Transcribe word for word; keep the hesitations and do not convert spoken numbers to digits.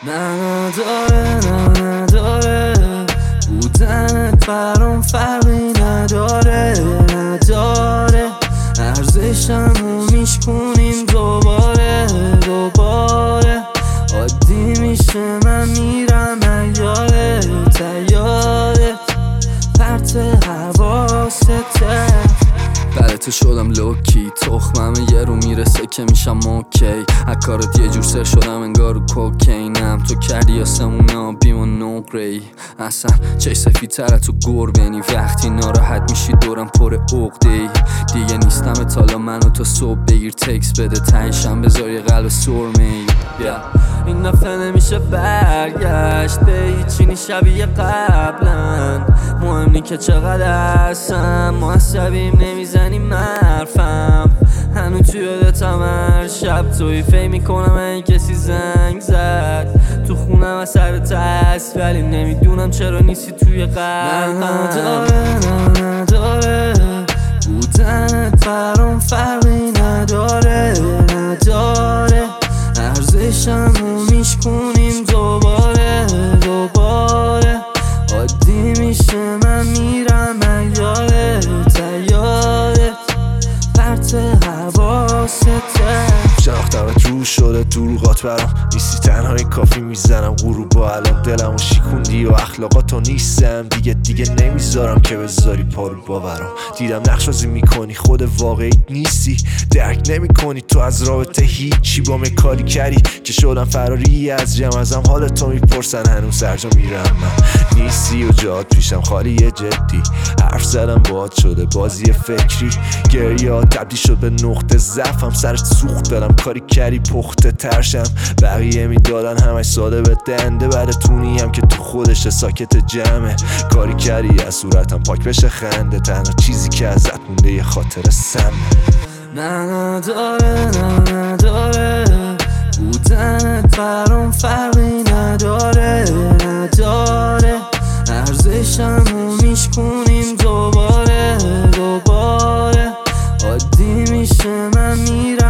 نه نداره نه نداره بودنت برام فرقی نداره نداره ارزشمو میشکنیم دوباره دوباره عادی میشه من میرم یادت یادت پرت حواستته برای تو شدم لوکی تخمم یه رو میرسه که میشم اوکی از کارت یه جور سر شدم انگار رو کوکینم تو کردی آسمون آبیم و نقره‌ای اصلا چه سفید تر تو گربنی وقتی ناراحت میشی دورم پر عقده‌ای دیگه نیستم تالا منو تا صبح بگیر تکس بده تنشم بذار یه قلب سرمه‌ای yeah. این دفعه نمیشه برگشت به هیچی شبیه قبلا مهم نی که چقدر هستم معصبیم نمیزنیم حرفم هنو توی یادتم هر شب توی فکر میکنم این کسی زنگ زد تو خونم از سر تست ولی نمیدونم چرا نیستی توی قلبم نه نداره نه نداره بودنت برام فرقی نداره نداره ارزشمو میشکنیم دوباره دوباره عادی میشه من میرم یادت یادت پرت حواستته شناختمت رو شده دروغات برام نیستی تنهایی کافی میزنم غروبا الان دلمو شیکوندی و اخلاقاتو نیستم دیگه دیگه نمیذارم که بذاری پارو باورم دیدم نقشازی میکنی خود واقعیت نیستی درک نمیکنی تو از رابطه هیچی با کاری کردی که شدم فراری از جمع ازم حالتو میپرسن هنوز سرجا میرم من نیستی و جات پیشم خالی جدی حرف زدم باهات شده بازی فکری گریه تبدیل شد به نقطه ضعفم سرت سوخت دارم کاری کردی پخته ترشم بقیه میدادن همش ساده به دنده بعد تونی هم که تو خودش ساکت جمعه کاری کردی از صورتم پاک بشه خنده تنها چیزی که ازت مونده یه خاطر سمه نه نداره نه نداره بودنت برام فرقی نداره نداره ارزشمو میشکنیم دوباره دوباره عادی میشه من میرم